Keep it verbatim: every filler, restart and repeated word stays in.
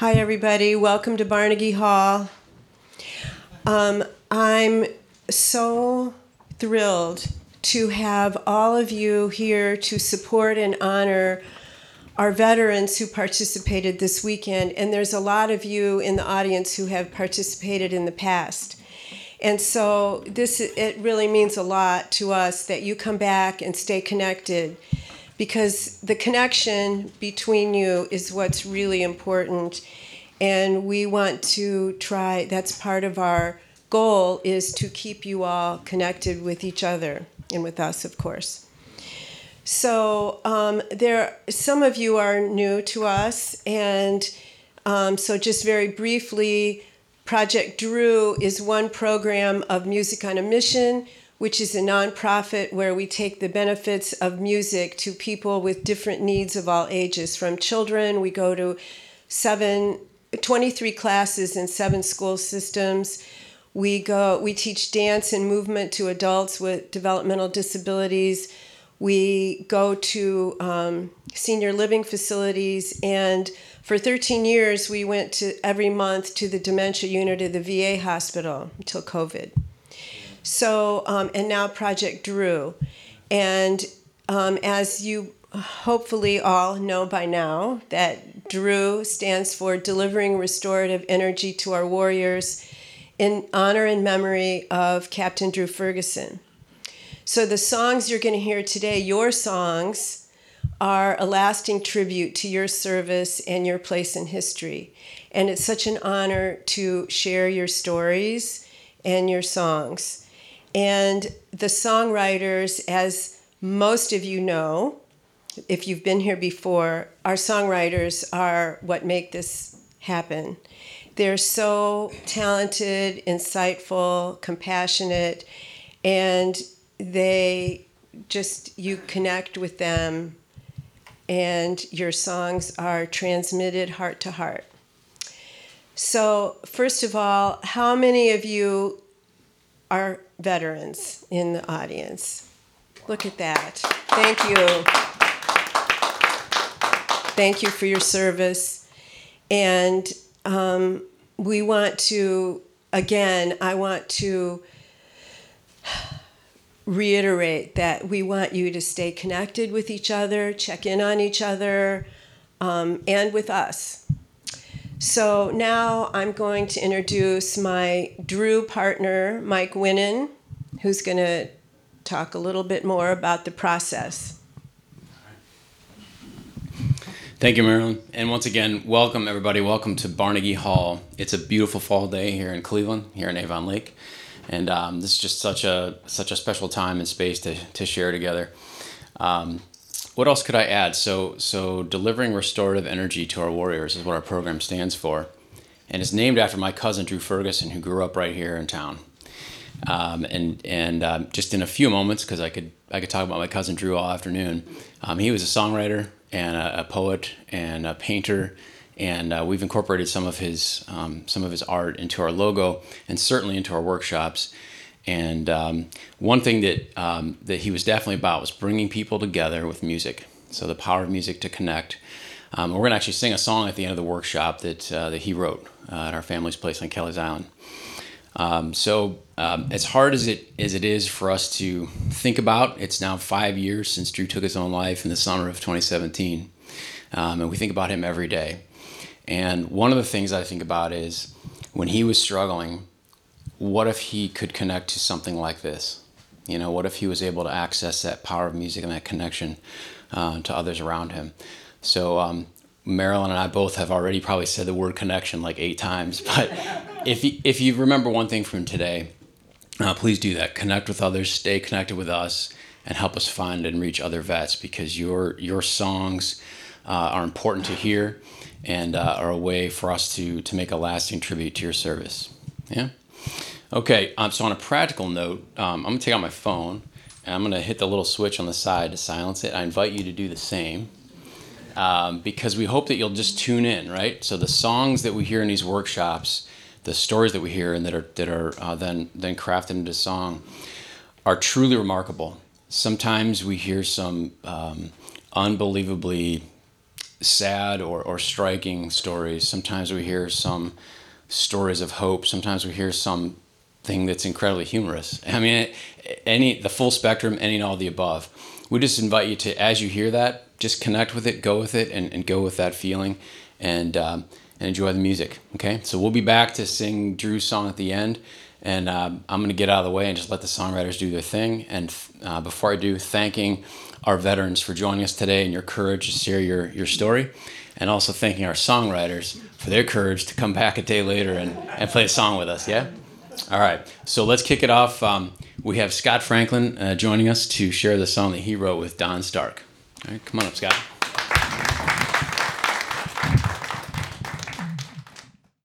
Hi, everybody. Welcome to Barnegie Hall. Um, I'm so thrilled to have all of you here to support and honor our veterans who participated this weekend. And there's a lot of you in the audience who have participated in the past. And so this it really means a lot to us that you come back and stay connected, because the connection between you is what's really important. And we want to try, that's part of our goal, is to keep you all connected with each other and with us, of course. So um, there, some of you are new to us, and um, so just very briefly, Project Drew is one program of Music on a Mission, which is a nonprofit where we take the benefits of music to people with different needs of all ages. From children, we go to seven, twenty-three classes in seven school systems. We go, we teach dance and movement to adults with developmental disabilities. We go to um, senior living facilities, and for thirteen years, we went to every month to the dementia unit of the V A hospital until COVID. So, um, and now Project Drew. And um, as you hopefully all know by now, that Drew stands for Delivering Restorative Energy to Our Warriors in honor and memory of Captain Drew Ferguson. So the songs you're going to hear today, your songs, are a lasting tribute to your service and your place in history. And it's such an honor to share your stories and your songs. And the songwriters, as most of you know, if you've been here before, our songwriters are what make this happen. They're so talented, insightful, compassionate, and they just, you connect with them, and your songs are transmitted heart to heart. So, first of all, how many of you are veterans in the audience? Look at that. Thank you. Thank you for your service. And um, we want to, again, I want to reiterate that we want you to stay connected with each other, check in on each other, um, and with us. So now I'm going to introduce my Drew partner, Mike Winnan, who's going to talk a little bit more about the process. Thank you, Marilyn. And once again, welcome everybody. Welcome to Barnegie Hall. It's a beautiful fall day here in Cleveland, here in Avon Lake. And um, this is just such a such a special time and space to, to share together. Um, What else could I add? So, so delivering restorative energy to our warriors is what our program stands for, and it's named after my cousin Drew Ferguson, who grew up right here in town. Um, and and um, just in a few moments, because I could I could talk about my cousin Drew all afternoon. Um, he was a songwriter and a, a poet and a painter, and uh, we've incorporated some of his um, some of his art into our logo and certainly into our workshops. And um, one thing that um, that he was definitely about was bringing people together with music. So the power of music to connect. Um, we're going to actually sing a song at the end of the workshop that uh, that he wrote uh, at our family's place on Kelly's Island. Um, so um, as hard as it as it is for us to think about, it's now five years since Drew took his own life in the summer of twenty seventeen, um, and we think about him every day. And one of the things I think about is when he was struggling, what if he could connect to something like this? You know, what if he was able to access that power of music and that connection uh, to others around him? So um, Marilyn and I both have already probably said the word connection like eight times. But if you, if you remember one thing from today, uh, please do that. Connect with others, stay connected with us, and help us find and reach other vets, because your your songs uh, are important to hear and uh, are a way for us to to make a lasting tribute to your service. Yeah. Okay, um, so on a practical note, um, I'm going to take out my phone, and I'm going to hit the little switch on the side to silence it. I invite you to do the same, um, because we hope that you'll just tune in, right? So the songs that we hear in these workshops, the stories that we hear and that are that are uh, then then crafted into song, are truly remarkable. Sometimes we hear some um, unbelievably sad or, or striking stories. Sometimes we hear some stories of hope. Sometimes we hear some thing that's incredibly humorous. I mean, any the full spectrum, any and all of the above. We just invite you to, as you hear that, just connect with it, go with it, and, and go with that feeling, and um, and enjoy the music. Okay, so we'll be back to sing Drew's song at the end, and um, I'm going to get out of the way and just let the songwriters do their thing. And uh, before I do, thanking our veterans for joining us today and your courage to share your your story, and also thanking our songwriters for their courage to come back a day later and, and play a song with us. Yeah. All right, so let's kick it off. Um, we have Scott Franklin uh, joining us to share the song that he wrote with Don Stark. All right, come on up, Scott.